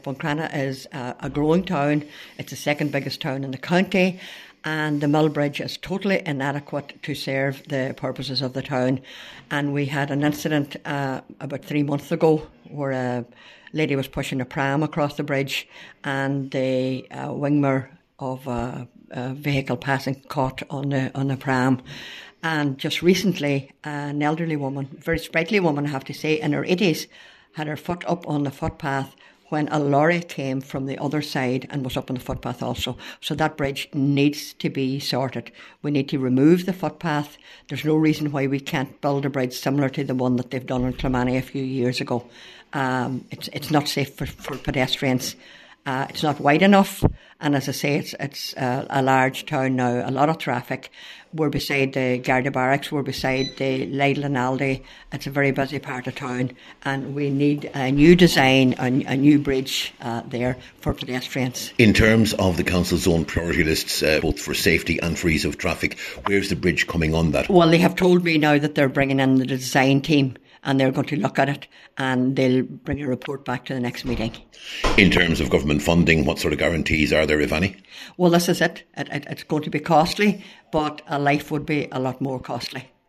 Buncrana is a growing town. It's the second biggest town in the county, and the mill bridge is totally inadequate to serve the purposes of the town. And we had an incident about 3 months ago where a lady was pushing a pram across the bridge, and the wing mirror of a vehicle passing caught on the pram. And just recently, an elderly woman, very sprightly woman I have to say, in her 80s, had her foot up on the footpath when a lorry came from the other side and was up on the footpath also. So that bridge needs to be sorted. We need to remove the footpath. There's no reason why we can't build a bridge similar to the one that they've done in Clonmany a few years ago. It's not safe for pedestrians. It's not wide enough, and as I say, it's a large town now, a lot of traffic. We're beside the Garda Barracks, we're beside the Lidl and Aldi. It's a very busy part of town, and we need a new design, a new bridge there for pedestrians. In terms of the council's own priority lists, both for safety and for ease of traffic, where's the bridge coming on that? Well, they have told me now that they're bringing in the design team, and they're going to look at it, and they'll bring a report back to the next meeting. In terms of government funding, what sort of guarantees are there, if any? Well, this is it. It's going to be costly, but a life would be a lot more costly.